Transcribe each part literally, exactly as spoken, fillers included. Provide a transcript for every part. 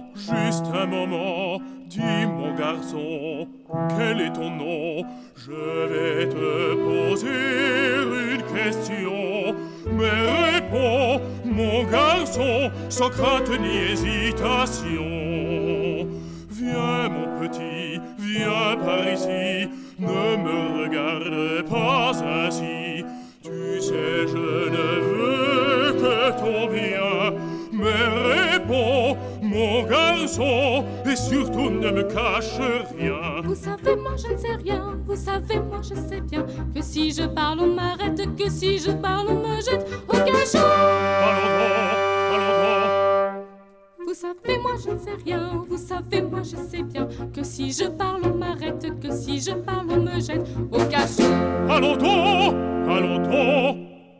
juste un moment, dis mon garçon, quel est ton nom? Je vais te poser une question, mais réponds, mon garçon, sans crainte ni hésitation. Viens mon petit, viens par ici, ne me regarde pas ainsi. Tu sais, je ne veux que ton bien, mais réponds, mon garçon, et surtout ne me cache rien. Vous savez, moi je ne sais rien, vous savez, moi je sais bien que si je parle, on m'arrête, que si je parle, on me jette au cachot. Allons donc, allons donc. Vous savez, moi je ne sais rien, vous savez, moi je sais bien que si je parle, on m'arrête, que si je parle, on me jette au cachot. Allons donc, allons donc.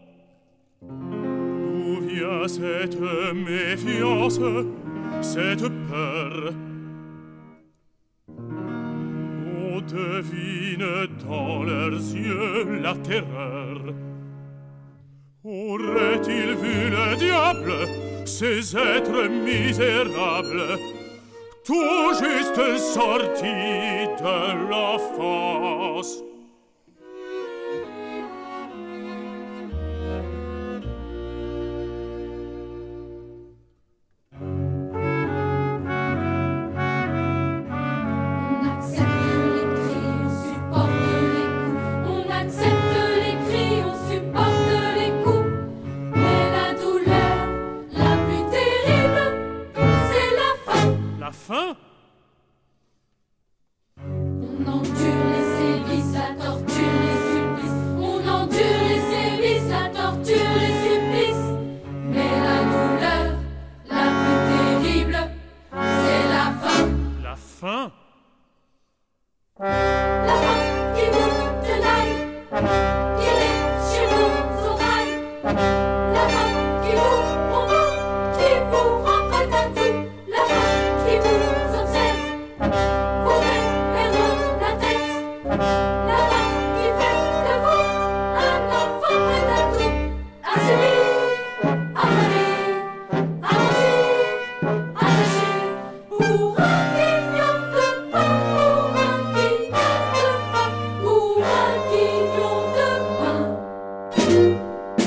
D'où vient cette méfiance, cette peur? On devine dans leurs yeux la terreur. Aurait-il vu le diable, ces êtres misérables, tout juste sortis de l'enfance? Fin? On endure les sévices, la torture, les supplices. On endure les sévices, la torture, les supplices. Mais la douleur la plus terrible, c'est la faim. La faim? La faim qui vous tenaille, tirez chez vos oreilles. La faim qui vous provoque, qui vous rentre à tout. La faim qui vous obsède, vous fait perdre la tête. La faim qui fait de vous un enfant prêt à tout, à subir, à rêver, à manger, à lâcher. Pour un quignon de pain, pour un quignon de pain, pour un quignon de pain.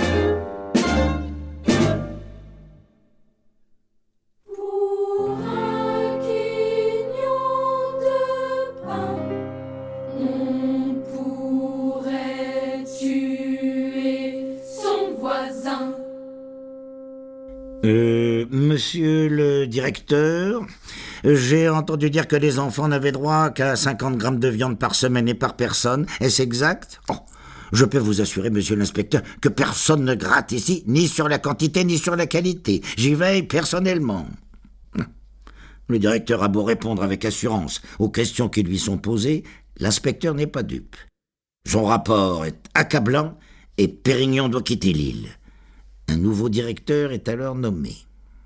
Pour un quignon de pain, on pourrait tuer son voisin. Euh, monsieur le directeur, j'ai entendu dire que les enfants n'avaient droit qu'à cinquante grammes de viande par semaine et par personne. Est-ce exact? Oh, je peux vous assurer, monsieur l'inspecteur, que personne ne gratte ici, ni sur la quantité, ni sur la qualité. J'y veille personnellement. Le directeur a beau répondre avec assurance aux questions qui lui sont posées, l'inspecteur n'est pas dupe. Son rapport est accablant et Pérignon doit quitter l'île. Un nouveau directeur est alors nommé.